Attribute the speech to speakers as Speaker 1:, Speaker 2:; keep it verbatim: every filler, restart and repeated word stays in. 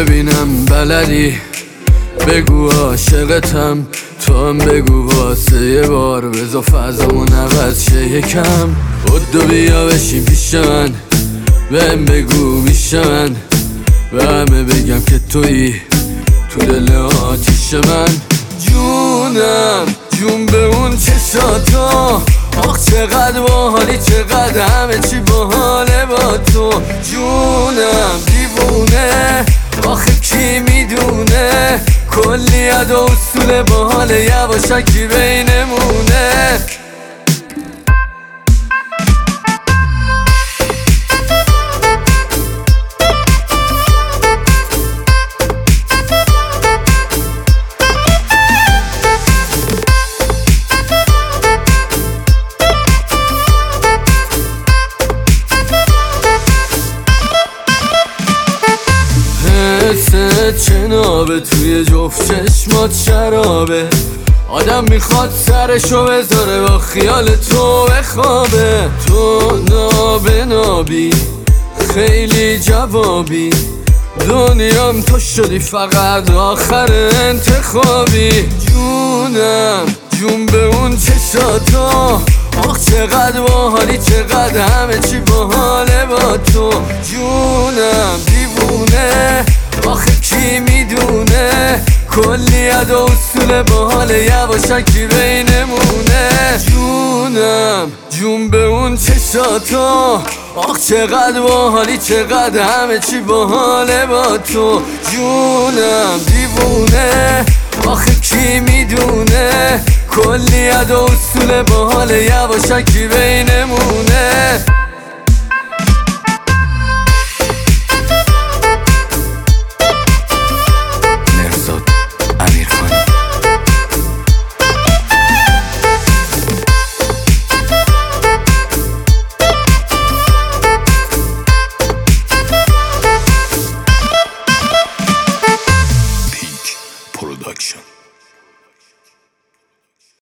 Speaker 1: ببینم بلدی بگو عاشقتم، تو هم بگو واسه یه بار بزا فضامون عوض شه یکم. بدو بیا بشین پیش من، بهم بگو میشه من به همه بگم که تویی تو دل آتیش من. جونم جون به اون چشاتا، آخ چقدر باحالی چقدر همه چی باحاله با تو. جونم دیوونه آخه کی میدونه، کلی عد و اصول باحاله یواشکی بینمونه. چنابه توی جفت چشمات شرابه، آدم میخواد سرشو بذاره با خیال تو بخوابه. تو نابه نابی خیلی جوابی، دنیام تو شدی فقط آخر انتخابی. جونم جون به اون چشاتا، آخ چقدر باحالی چقدر همه چی باحاله با تو. جونم دیوونه آخه کی میدونه، کلی عد و اصول باحاله یواشکی بینمونه. جونم جون به اون چشاتا، آخ چقدر باحالی چقدر همه چی باحاله با تو. جونم دیوونه آخه کی میدونه، کلی عد و اصول باحاله یواشکی بینمونه.